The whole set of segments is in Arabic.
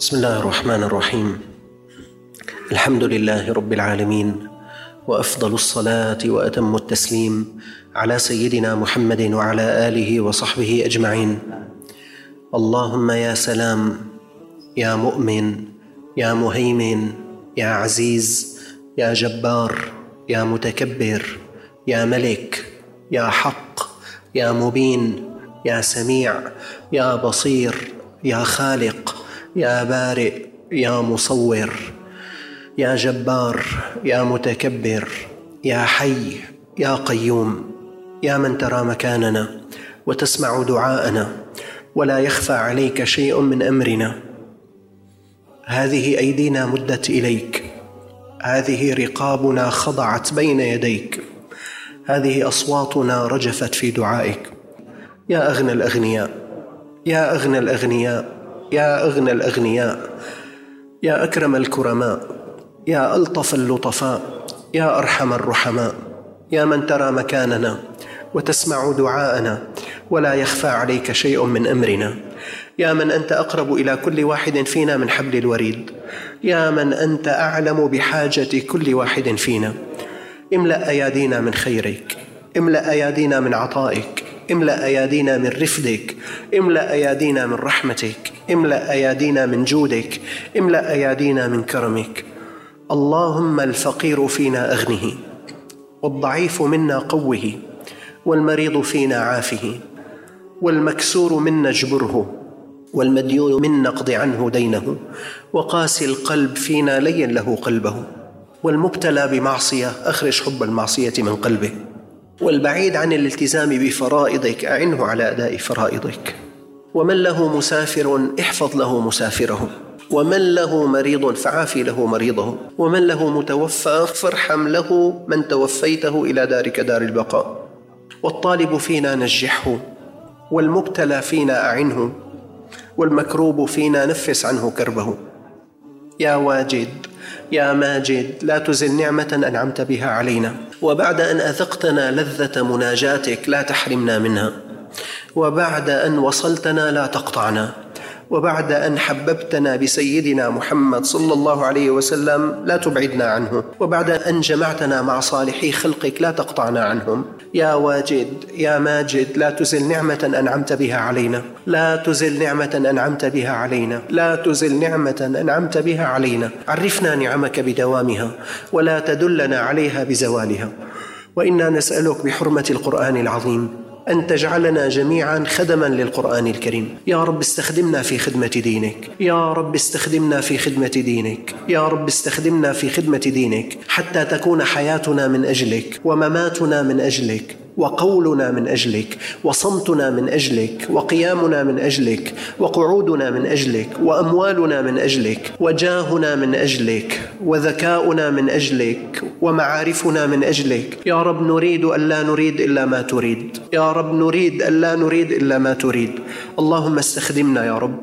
بسم الله الرحمن الرحيم. الحمد لله رب العالمين، وأفضل الصلاة وأتم التسليم على سيدنا محمد وعلى آله وصحبه أجمعين. اللهم يا سلام، يا مؤمن، يا مهيمن، يا عزيز، يا جبار، يا متكبر، يا ملك، يا حق، يا مبين، يا سميع، يا بصير، يا خالق، يا بارئ، يا مصور، يا جبار، يا متكبر، يا حي، يا قيوم، يا من ترى مكاننا وتسمع دعاءنا ولا يخفى عليك شيء من أمرنا. هذه أيدينا مدت إليك، هذه رقابنا خضعت بين يديك، هذه أصواتنا رجفت في دعائك. يا أغنى الأغنياء، يا أغنى الأغنياء، يا أغنى الأغنياء، يا أكرم الكرماء، يا ألطف اللطفاء، يا أرحم الرحماء، يا من ترى مكاننا وتسمع دعاءنا ولا يخفى عليك شيء من أمرنا، يا من أنت أقرب إلى كل واحد فينا من حبل الوريد، يا من أنت أعلم بحاجة كل واحد فينا. املأ أيادينا من خيرك، املأ أيادينا من عطائك، املأ أيادينا من رفدك، املأ أيادينا من رحمتك، املأ أيادينا من جودك، املأ أيادينا من كرمك. اللهم الفقير فينا أغنه، والضعيف منا قوه، والمريض فينا عافه، والمكسور منا اجبره، والمديون منا اقض عنه دينه، وقاسي القلب فينا لين له قلبه، والمبتلى بمعصية أخرج حب المعصية من قلبه، والبعيد عن الالتزام بفرائضك أعنه على أداء فرائضك. ومن له مسافر احفظ له مسافره، ومن له مريض فعافي له مريضه، ومن له متوفى فارحم له من توفيته إلى دارك دار البقاء. والطالب فينا نجحه، والمبتلى فينا أعنه، والمكروب فينا نفس عنه كربه. يا واجد، يا ماجد، لا تزل نعمة أنعمت بها علينا، وبعد أن أذقتنا لذة مناجاتك لا تحرمنا منها، وبعد أن وصلتنا لا تقطعنا، وبعد أن حببتنا بسيدنا محمد صلى الله عليه وسلم لا تبعدنا عنه، وبعد أن جمعتنا مع صالحي خلقك لا تقطعنا عنهم. يا واجد، يا ماجد، لا تزل نعمة أنعمت بها علينا، لا تزل نعمة أنعمت بها علينا، لا تزل نعمة أنعمت بها علينا. عرفنا نعمك بدوامها ولا تدلنا عليها بزوالها. وإنا نسألك بحرمة القرآن العظيم أن تجعلنا جميعا خدما للقرآن الكريم. يا رب استخدمنا في خدمة دينك، يا رب استخدمنا في خدمة دينك، يا رب استخدمنا في خدمة دينك، حتى تكون حياتنا من أجلك، ومماتنا من أجلك، وقولنا من أجلك، وصمتنا من أجلك، وقيامنا من أجلك، وقعودنا من أجلك، وأموالنا من أجلك، وجاهنا من أجلك، وذكاؤنا من أجلك، ومعارفنا من أجلك. يا رب نريد أن لا نريد إلا ما تريد، يا رب نريد أن لا نريد إلا ما تريد. اللهم استخدمنا يا رب.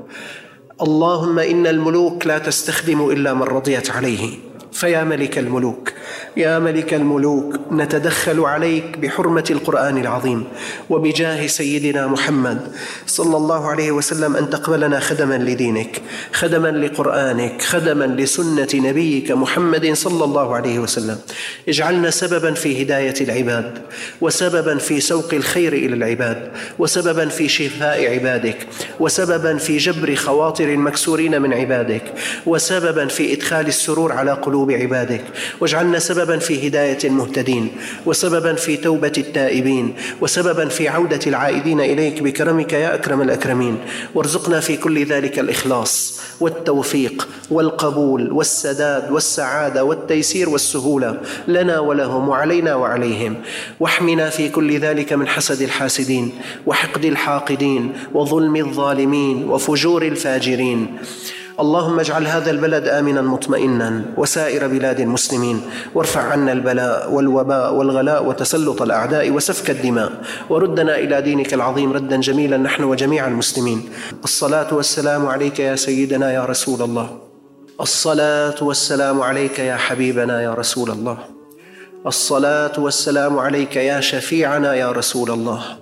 اللهم إن الملوك لا تستخدم إلا من رضيت عليه، فيا ملك الملوك، يا ملك الملوك، نتدخل عليك بحرمة القرآن العظيم وبجاه سيدنا محمد صلى الله عليه وسلم أن تقبلنا خدما لدينك، خدما لقرآنك، خدما لسنة نبيك محمد صلى الله عليه وسلم. اجعلنا سببا في هداية العباد، وسببا في سوق الخير إلى العباد، وسببا في شفاء عبادك، وسببا في جبر خواطر المكسورين من عبادك، وسببا في إدخال السرور على قلوب عبادك. واجعلنا سببا في هداية المهتدين، وسببا في توبة التائبين، وسببا في عودة العائدين إليك بكرمك يا أكرم الأكرمين. وارزقنا في كل ذلك الإخلاص والتوفيق والقبول والسداد والسعادة والتيسير والسهولة لنا ولهم وعلينا وعليهم. واحمنا في كل ذلك من حسد الحاسدين، وحقد الحاقدين، وظلم الظالمين، وفجور الفاجرين. اللهم اجعل هذا البلد آمنا مطمئنا وسائر بلاد المسلمين، وارفع عنا البلاء والوباء والغلاء وتسلط الأعداء وسفك الدماء، وردنا إلى دينك العظيم ردا جميلا نحن وجميع المسلمين. الصلاة والسلام عليك يا سيدنا يا رسول الله، الصلاة والسلام عليك يا حبيبنا يا رسول الله، الصلاة والسلام عليك يا شفيعنا يا رسول الله،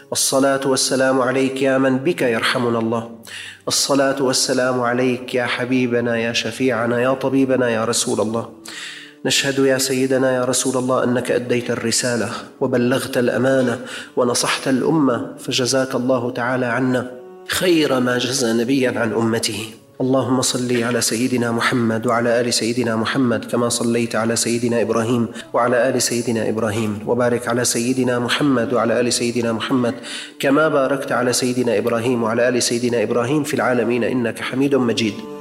الصلاة والسلام عليك يا من بك يرحمنا الله. الصلاة والسلام عليك يا حبيبنا يا شفيعنا يا طبيبنا يا رسول الله. نشهد يا سيدنا يا رسول الله أنك أديت الرسالة وبلغت الأمانة ونصحت الأمة، فجزاك الله تعالى عنا خير ما جزى نبيا عن أمته. اللهم صل على سيدنا محمد وعلى آل سيدنا محمد كما صليت على سيدنا إبراهيم وعلى آل سيدنا إبراهيم، وبارك على سيدنا محمد وعلى آل سيدنا محمد كما باركت على سيدنا إبراهيم وعلى آل سيدنا إبراهيم في العالمين إنك حميد مجيد.